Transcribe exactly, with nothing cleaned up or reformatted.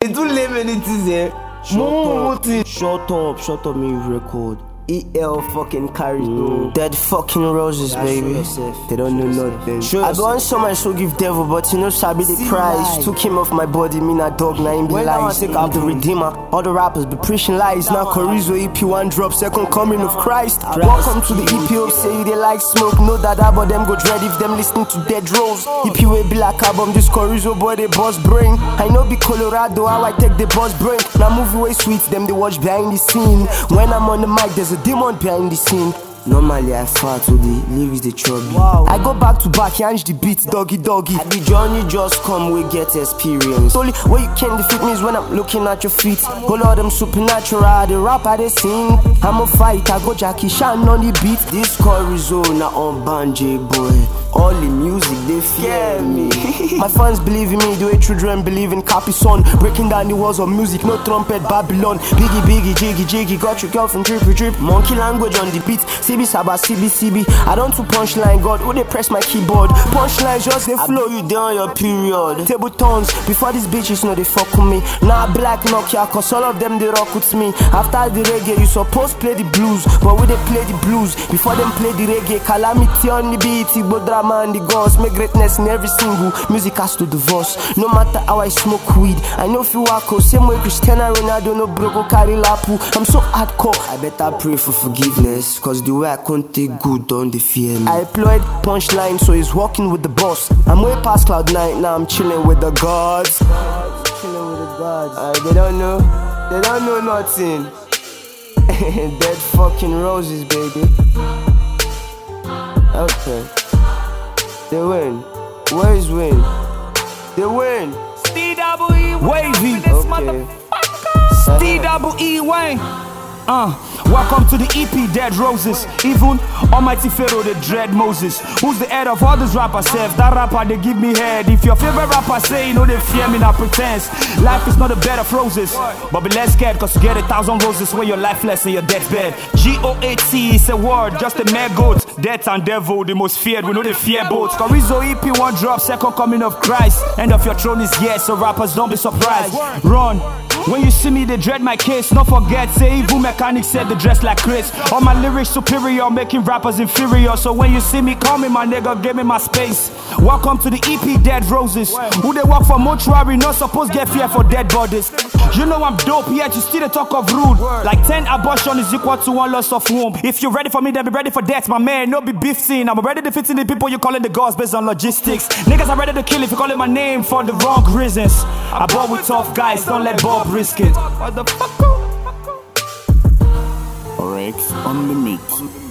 It's too late when it is here. Shut up, shut up, shut up, me record. E L fucking carries mm. Dead fucking roses, yeah, baby. They don't know nothing. Show I go on so much to give devil, but you know Sabi the price. Life. Took him off my body, me not dog, now him be lies. Take out the redeemer. All the rappers be preaching lies. Now Chorizo E P one drop, second coming of Christ. Christ. Welcome to the E P O, say they like smoke. Know that about them go dread if them listening to Dead Rose. E P O be like album, this Chorizo boy they boss brain. I know be Colorado, how I take the boss brain. Now movie way sweet, them they watch behind the scene. When I'm on the mic, there's a demon behind the scene. Normally I fart with the lyrics they trouble. Wow. I go back to back, yanch the beat, doggy doggy. I the journey just come, we get experience. Only way you can defeat me is when I'm looking at your feet. All of them supernatural, the rap I they sing. I'm a fight, I go Jackie Chan on the beat. This Chorizo now on Banjay boy. All the music they fear me. My fans believe in me the way children believe in Capison. Breaking down the walls of music, no trumpet Babylon. Biggie biggie jiggy jiggy, got your girl from trippy trip. Monkey language on the beat. C B Saba C B C B. I don't do punchline, God, who they press my keyboard. Punchline just they flow you down your period. Table tones, before these bitches know they fuck with me. Now nah, black Nokia, cause all of them they rock with me. After the reggae, you supposed play the blues. But when they play the blues, before them play the reggae, calamity on the beat, Bodra man the gods, make greatness in every single music has to divorce. No matter how I smoke weed, I know if you walk same way Cristiano Ronaldo no broke carry lapu. I'm so hardcore. I better pray for forgiveness, cause the way I can't take good don't they fear me. I employed punchline, so he's walking with the boss. I'm way past cloud nine, now I'm chilling with the gods. Chilling with the gods. Uh, they don't know, they don't know nothing. Dead fucking roses, baby. Okay. They win. Where is win? They win. Steve double E Wavy. Okay. Steve double E Wayne. Uh, welcome to the E P Dead Roses. Even Almighty Pharaoh the dread Moses. Who's the head of all these rappers? Self that rapper they give me head. If your favorite rapper say you know they fear me, not pretense. Life is not a bed of roses, but be less scared cause you get a thousand roses when you're lifeless in your deathbed. G O A T is a word, just a mere goat. Death and devil, the most feared, we know they fear both. Chorizo E P one drop, second coming of Christ. End of your throne is yes, so rappers don't be surprised. Run. When you see me, they dread my case. Don't forget, say evil mechanics said they dress like Chris. All my lyrics superior, making rappers inferior. So when you see me coming, my nigga, give me my space. Welcome to the E P Dead Roses. Who they work for mortuary, not supposed get fear for dead bodies. You know I'm dope, yet you still the talk of rude. Like ten abortion is equal to one loss of womb. If you're ready for me, then be ready for death, my man. No be beef scene. I'm ready to fit in the people you calling the gods based on logistics. Niggas are ready to kill if you calling my name for the wrong reasons. I bought with tough guys, don't let Bob risk it. Orex on the mix.